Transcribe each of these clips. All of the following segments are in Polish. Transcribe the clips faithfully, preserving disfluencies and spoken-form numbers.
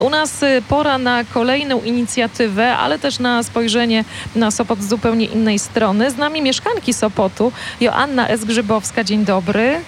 U nas pora na kolejną inicjatywę, ale też na spojrzenie na Sopot z zupełnie innej strony. Z nami mieszkanki Sopotu, Joanna S. Grzybowska. Dzień dobry.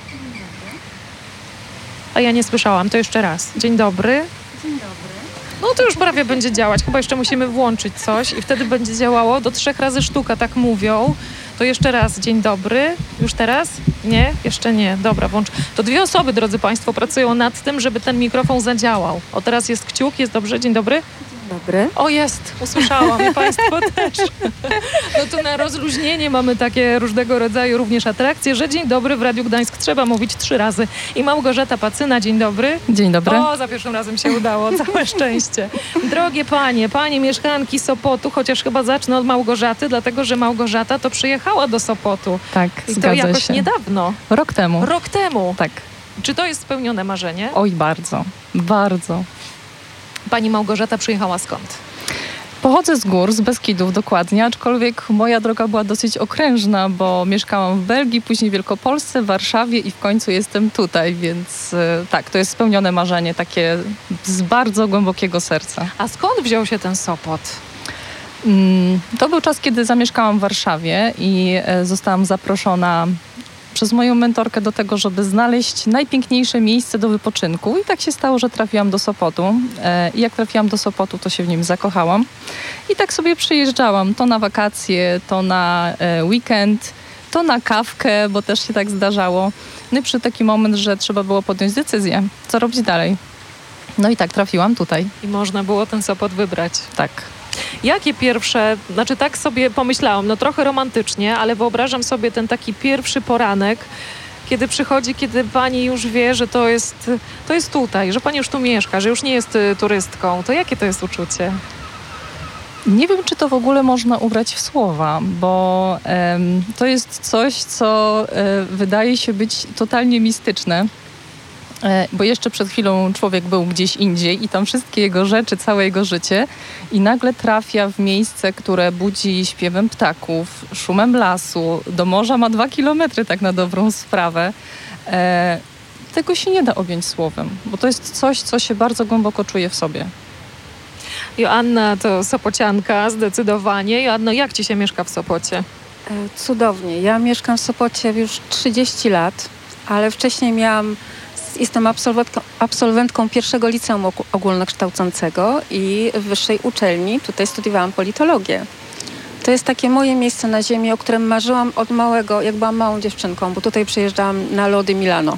A ja nie słyszałam, to jeszcze raz. Dzień dobry. Dzień dobry. No to już prawie będzie działać. Chyba jeszcze musimy włączyć coś i wtedy będzie działało. Do trzech razy sztuka, tak mówią. To jeszcze raz. Dzień dobry. Już teraz? Nie? Jeszcze nie. Dobra, włącz. To dwie osoby, drodzy Państwo, pracują nad tym, żeby ten mikrofon zadziałał. O, teraz jest kciuk. Jest dobrze? Dzień dobry. Dobry. O, jest. Usłyszałam. I Państwo też. No to na rozluźnienie mamy takie różnego rodzaju również atrakcje, że dzień dobry w Radiu Gdańsk trzeba mówić trzy razy. I Małgorzata Pacyna. Dzień dobry. Dzień dobry. O, za pierwszym razem się udało. Całe szczęście. Drogie panie, panie mieszkanki Sopotu, chociaż chyba zacznę od Małgorzaty, dlatego że Małgorzata to przyjechała do Sopotu. Tak, I to zgadza jakoś się. niedawno. Rok temu. Rok temu. Tak. Czy to jest spełnione marzenie? Oj, bardzo. Bardzo. Pani Małgorzata przyjechała skąd? Pochodzę z gór, z Beskidów dokładnie, aczkolwiek moja droga była dosyć okrężna, bo mieszkałam w Belgii, później w Wielkopolsce, w Warszawie i w końcu jestem tutaj, więc e, tak, to jest spełnione marzenie, takie z bardzo głębokiego serca. A skąd wziął się ten Sopot? Mm, to był czas, kiedy zamieszkałam w Warszawie i e, zostałam zaproszona przez moją mentorkę do tego, żeby znaleźć najpiękniejsze miejsce do wypoczynku. I tak się stało, że trafiłam do Sopotu. E, I jak trafiłam do Sopotu, to się w nim zakochałam. I tak sobie przyjeżdżałam to na wakacje, to na e, weekend, to na kawkę, bo też się tak zdarzało. No i przyszedł taki moment, że trzeba było podjąć decyzję, co robić dalej. No i tak trafiłam tutaj. I można było ten Sopot wybrać. Tak. Jakie pierwsze, znaczy tak sobie pomyślałam, no trochę romantycznie, ale wyobrażam sobie ten taki pierwszy poranek, kiedy przychodzi, kiedy pani już wie, że to jest, to jest tutaj, że pani już tu mieszka, że już nie jest y, turystką. To jakie to jest uczucie? Nie wiem, czy to w ogóle można ubrać w słowa, bo em, to jest coś, co e, wydaje się być totalnie mistyczne. E, bo jeszcze przed chwilą człowiek był gdzieś indziej i tam wszystkie jego rzeczy, całe jego życie i nagle trafia w miejsce, które budzi śpiewem ptaków, szumem lasu, do morza ma dwa kilometry tak na dobrą sprawę. E, tego się nie da objąć słowem, bo to jest coś, co się bardzo głęboko czuje w sobie. Joanna to sopocianka, zdecydowanie. Joanno, jak ci się mieszka w Sopocie? E, Cudownie. Ja mieszkam w Sopocie już trzydzieści lat, ale wcześniej miałam, jestem absolwentką, absolwentką pierwszego liceum ogólnokształcącego i w wyższej uczelni. Tutaj studiowałam politologię. To jest takie moje miejsce na ziemi, o którym marzyłam od małego, jak byłam małą dziewczynką, bo tutaj przyjeżdżałam na lody Milano.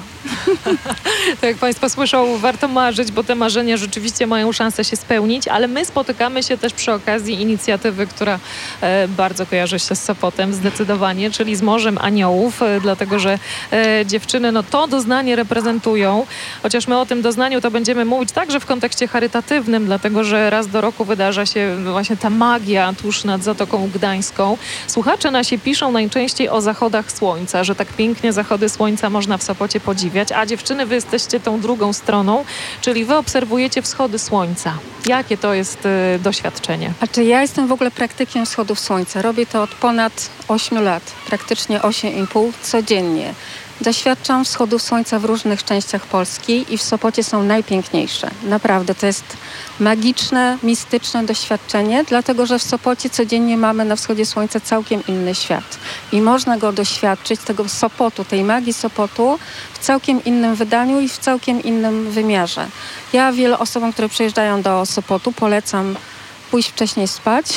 To jak Państwo słyszą, warto marzyć, bo te marzenia rzeczywiście mają szansę się spełnić, ale my spotykamy się też przy okazji inicjatywy, która e, bardzo kojarzy się z Sopotem zdecydowanie, czyli z Morzem Aniołów, e, dlatego że e, dziewczyny no to doznanie reprezentują, chociaż my o tym doznaniu to będziemy mówić także w kontekście charytatywnym, dlatego że raz do roku wydarza się właśnie ta magia tuż nad Zatoką Gdańską. Słuchacze nasi piszą najczęściej o zachodach słońca, że tak pięknie zachody słońca można w Sopocie podziwiać, a dziewczyny, wy jesteście tą drugą stroną, czyli wy obserwujecie wschody słońca. Jakie to jest y, doświadczenie? A czy ja jestem w ogóle praktykiem wschodów słońca? Robię to od ponad ośmiu lat, praktycznie osiem i pół codziennie. Doświadczam wschodów słońca w różnych częściach Polski i w Sopocie są najpiękniejsze. Naprawdę, to jest magiczne, mistyczne doświadczenie, dlatego że w Sopocie codziennie mamy na wschodzie słońca całkiem inny świat. I można go doświadczyć, tego Sopotu, tej magii Sopotu w całkiem innym wydaniu i w całkiem innym wymiarze. Ja wielu osobom, które przyjeżdżają do Sopotu, polecam pójść wcześniej spać.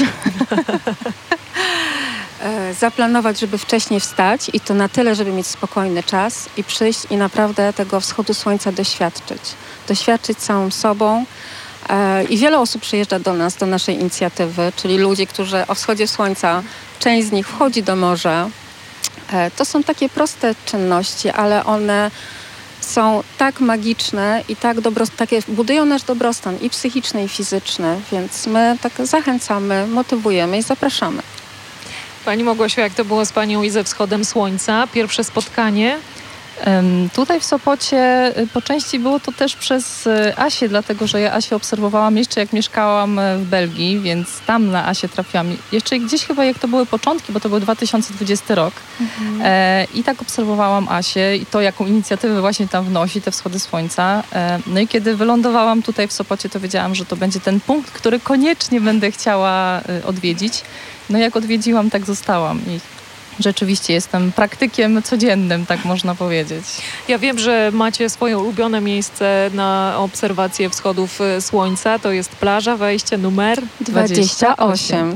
Zaplanować, żeby wcześniej wstać i to na tyle, żeby mieć spokojny czas i przyjść i naprawdę tego wschodu słońca doświadczyć. Doświadczyć całą sobą. I wiele osób przyjeżdża do nas, do naszej inicjatywy, czyli ludzie, którzy o wschodzie słońca, część z nich wchodzi do morza. To są takie proste czynności, ale one są tak magiczne i tak dobro, takie budują nasz dobrostan i psychiczny, i fizyczny, więc my tak zachęcamy, motywujemy i zapraszamy. Pani Małgosiu, jak to było z panią i ze wschodem słońca? Pierwsze spotkanie? Em, Tutaj w Sopocie y, po części było to też przez y, Asię, dlatego że ja Asię obserwowałam jeszcze jak mieszkałam y, w Belgii, więc tam na Asię trafiłam. Jeszcze gdzieś chyba jak to były początki, bo to był dwa tysiące dwudziesty rok. Mhm. E, I tak obserwowałam Asię i to, jaką inicjatywę właśnie tam wnosi, te wschody słońca. E, no i kiedy wylądowałam tutaj w Sopocie, to wiedziałam, że to będzie ten punkt, który koniecznie będę chciała y, odwiedzić. No jak odwiedziłam, tak zostałam i rzeczywiście jestem praktykiem codziennym, tak można powiedzieć. Ja wiem, że macie swoje ulubione miejsce na obserwację wschodów y, słońca. To jest plaża, wejście numer. dwadzieścia osiem.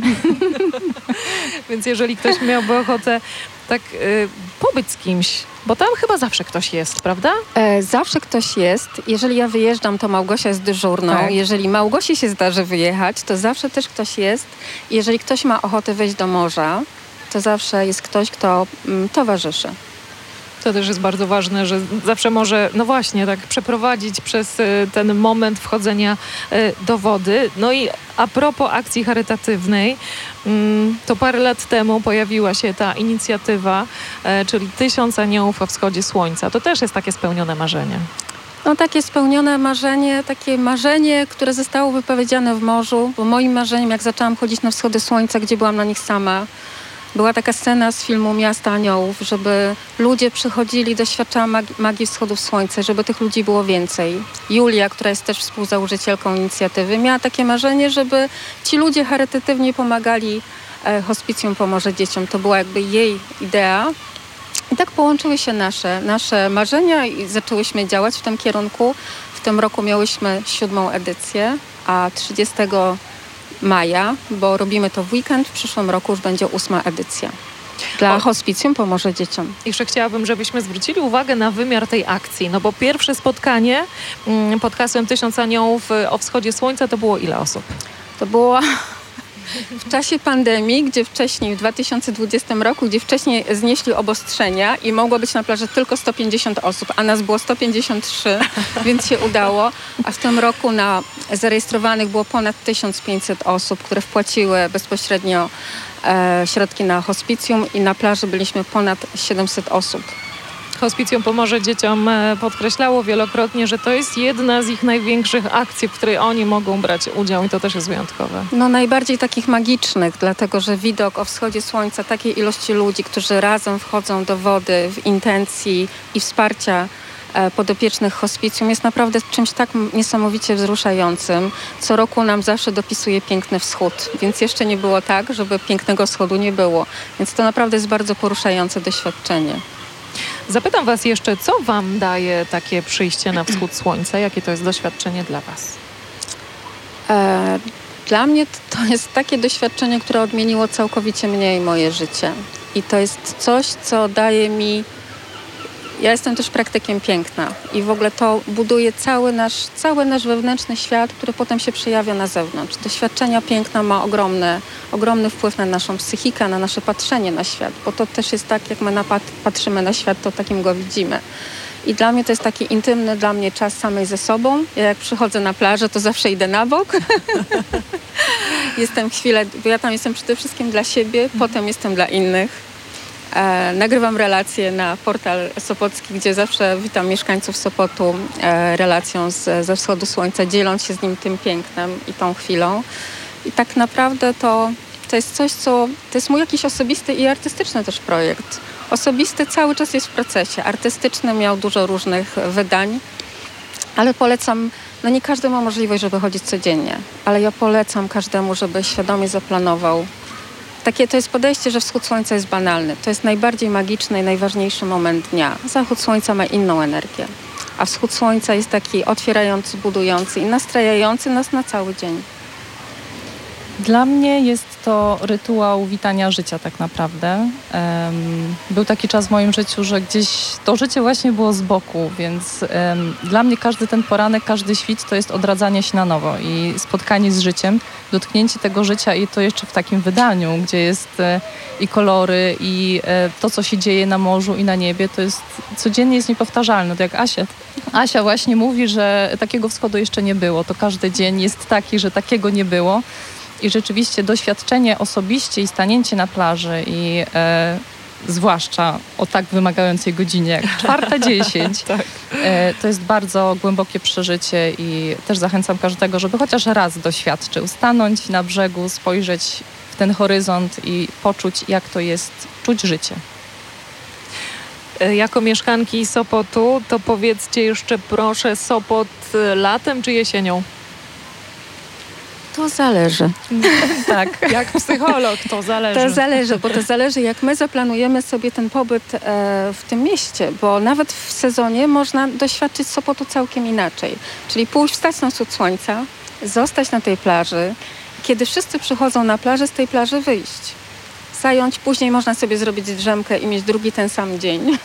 Więc jeżeli ktoś miałby ochotę tak y, pobyć z kimś, bo tam chyba zawsze ktoś jest, prawda? E, zawsze ktoś jest. Jeżeli ja wyjeżdżam, to Małgosia jest dyżurną. Tak. Jeżeli Małgosi się zdarzy wyjechać, to zawsze też ktoś jest. Jeżeli ktoś ma ochotę wejść do morza, to zawsze jest ktoś, kto mm, towarzyszy. To też jest bardzo ważne, że zawsze może, no właśnie, tak przeprowadzić przez y, ten moment wchodzenia y, do wody. No i a propos akcji charytatywnej, mm, to parę lat temu pojawiła się ta inicjatywa, y, czyli Tysiąc Aniołów o wschodzie słońca. To też jest takie spełnione marzenie. No takie spełnione marzenie, takie marzenie, które zostało wypowiedziane w morzu, bo moim marzeniem, jak zaczęłam chodzić na wschody słońca, gdzie byłam na nich sama, była taka scena z filmu Miasta Aniołów, żeby ludzie przychodzili, doświadczała magii, magii wschodów słońca, żeby tych ludzi było więcej. Julia, która jest też współzałożycielką inicjatywy, miała takie marzenie, żeby ci ludzie charytatywnie pomagali e, hospicjum Pomorze Dzieciom. To była jakby jej idea. I tak połączyły się nasze, nasze marzenia i zaczęłyśmy działać w tym kierunku. W tym roku miałyśmy siódmą edycję, a trzydziestego maja, bo robimy to w weekend, w przyszłym roku już będzie ósma edycja. Dla O. hospicjum Pomoże Dzieciom. Jeszcze chciałabym, żebyśmy zwrócili uwagę na wymiar tej akcji, no bo pierwsze spotkanie mm, pod hasłem Tysiąc Aniołów y, o wschodzie słońca to było ile osób? To było w czasie pandemii, gdzie wcześniej, w dwa tysiące dwudziestym roku, gdzie wcześniej znieśli obostrzenia i mogło być na plaży tylko sto pięćdziesiąt osób, a nas było sto pięćdziesiąt trzy, więc się udało. A w tym roku na zarejestrowanych było ponad tysiąc pięćset osób, które wpłaciły bezpośrednio e, środki na hospicjum i na plaży byliśmy ponad siedemset osób. Hospicjum Pomorze Dzieciom e, podkreślało wielokrotnie, że to jest jedna z ich największych akcji, w której oni mogą brać udział i to też jest wyjątkowe. No najbardziej takich magicznych, dlatego że widok o wschodzie słońca, takiej ilości ludzi, którzy razem wchodzą do wody w intencji i wsparcia e, podopiecznych hospicjum jest naprawdę czymś tak niesamowicie wzruszającym. Co roku nam zawsze dopisuje piękny wschód, więc jeszcze nie było tak, żeby pięknego wschodu nie było. Więc to naprawdę jest bardzo poruszające doświadczenie. Zapytam was jeszcze, co wam daje takie przyjście na wschód słońca? Jakie to jest doświadczenie dla was? E, dla mnie to jest takie doświadczenie, które odmieniło całkowicie mnie i moje życie. I to jest coś, co daje mi... Ja jestem też praktykiem piękna i w ogóle to buduje cały nasz, cały nasz wewnętrzny świat, który potem się przejawia na zewnątrz. Doświadczenia piękna ma ogromny, ogromny wpływ na naszą psychikę, na nasze patrzenie na świat, bo to też jest tak, jak my napat- patrzymy na świat, to takim go widzimy. I dla mnie to jest taki intymny dla mnie czas samej ze sobą. Ja jak przychodzę na plażę, to zawsze idę na bok. Jestem chwilę, bo ja tam jestem przede wszystkim dla siebie, potem jestem dla innych. E, nagrywam relacje na portal Sopocki, gdzie zawsze witam mieszkańców Sopotu e, relacją z, ze wschodu słońca, dzieląc się z nim tym pięknem i tą chwilą. I tak naprawdę to, to jest coś, co... To jest mój jakiś osobisty i artystyczny też projekt. Osobisty cały czas jest w procesie. Artystyczny miał dużo różnych wydań, ale polecam... No nie każdy ma możliwość, żeby chodzić codziennie, ale ja polecam każdemu, żeby świadomie zaplanował. Takie to jest podejście, że wschód słońca jest banalny. To jest najbardziej magiczny i najważniejszy moment dnia. Zachód słońca ma inną energię, a wschód słońca jest taki otwierający, budujący i nastrajający nas na cały dzień. Dla mnie jest to rytuał witania życia tak naprawdę. Um, był taki czas w moim życiu, że gdzieś to życie właśnie było z boku, więc um, dla mnie każdy ten poranek, każdy świt to jest odradzanie się na nowo i spotkanie z życiem, dotknięcie tego życia i to jeszcze w takim wydaniu, gdzie jest e, i kolory i e, to, co się dzieje na morzu i na niebie, to jest codziennie jest niepowtarzalne. To jak Asia, Asia właśnie mówi, że takiego wschodu jeszcze nie było. To każdy dzień jest taki, że takiego nie było. I rzeczywiście doświadczenie osobiście i stanięcie na plaży i e, zwłaszcza o tak wymagającej godzinie jak czwarta dziesięć, Tak. e, to jest bardzo głębokie przeżycie i też zachęcam każdego, żeby chociaż raz doświadczył. Stanąć na brzegu, spojrzeć w ten horyzont i poczuć, jak to jest czuć życie. E, Jako mieszkanki Sopotu, to powiedzcie jeszcze proszę, Sopot e, latem czy jesienią? To zależy. Tak. Jak psycholog, to zależy. To zależy, bo to zależy, jak my zaplanujemy sobie ten pobyt e, w tym mieście, bo nawet w sezonie można doświadczyć Sopotu całkiem inaczej. Czyli pójść, wstać na wschód słońca, zostać na tej plaży, kiedy wszyscy przychodzą na plażę, z tej plaży wyjść. Zająć, później można sobie zrobić drzemkę i mieć drugi ten sam dzień.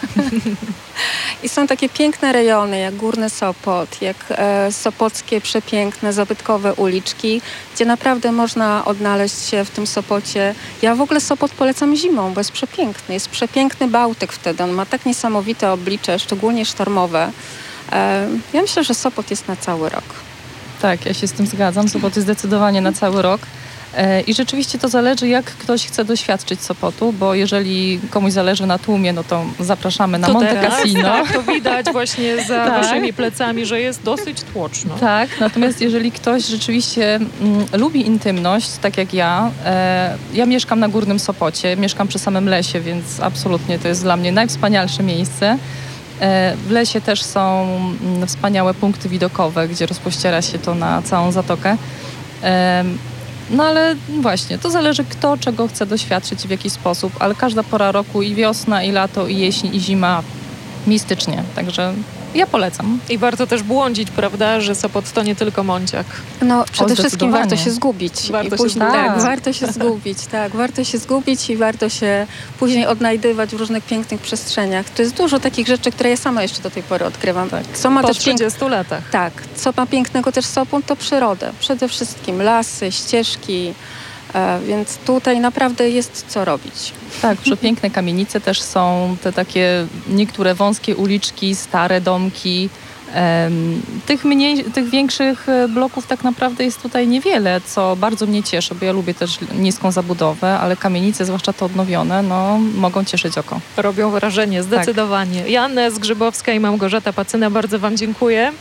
I są takie piękne rejony, jak Górny Sopot, jak e, sopockie przepiękne, zabytkowe uliczki, gdzie naprawdę można odnaleźć się w tym Sopocie. Ja w ogóle Sopot polecam zimą, bo jest przepiękny. Jest przepiękny Bałtyk wtedy, on ma tak niesamowite oblicze, szczególnie sztormowe. E, ja myślę, że Sopot jest na cały rok. Tak, ja się z tym zgadzam. Sopot jest zdecydowanie na cały rok. E, I rzeczywiście to zależy, jak ktoś chce doświadczyć Sopotu, bo jeżeli komuś zależy na tłumie, no to zapraszamy na To Monte teraz, Cassino. tak, to widać właśnie za Tak. waszymi plecami, że jest dosyć tłoczno. Tak, natomiast jeżeli ktoś rzeczywiście mm, lubi intymność, tak jak ja, e, ja mieszkam na Górnym Sopocie, mieszkam przy samym lesie, więc absolutnie to jest dla mnie najwspanialsze miejsce. E, w lesie też są mm, wspaniałe punkty widokowe, gdzie rozpościera się to na całą zatokę. E, no ale właśnie, to zależy kto czego chce doświadczyć w jaki sposób, ale każda pora roku i wiosna, i lato, i jesień, i zima mistycznie, także ja polecam. I warto też błądzić, prawda, że Sopot to nie tylko Monciak. No przede wszystkim zdecydowanie. warto się zgubić. Warto I się później, zgubić. tak, warto się zgubić, tak. Warto się zgubić i warto się później odnajdywać w różnych pięknych przestrzeniach. To jest dużo takich rzeczy, które ja sama jeszcze do tej pory odkrywam. Tak. Co ma Po też pięk... trzydziestu latach. Tak, co ma pięknego też Sopot, to przyrodę. Przede wszystkim lasy, ścieżki, e, więc tutaj naprawdę jest co robić. Tak, przepiękne kamienice też są, te takie niektóre wąskie uliczki, stare domki. Em, tych, mniej, tych większych e, bloków tak naprawdę jest tutaj niewiele, co bardzo mnie cieszy, bo ja lubię też niską zabudowę, ale kamienice, zwłaszcza te odnowione, no, mogą cieszyć oko. Robią wrażenie, zdecydowanie. Joanna Zgrzybowska i Małgorzata Pacyna, bardzo wam dziękuję.